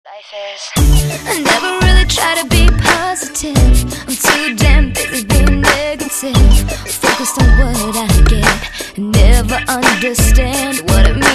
Life is. I never really try to be positive. I'm too damn busy being negative. Focused on what I get, never understand what it means.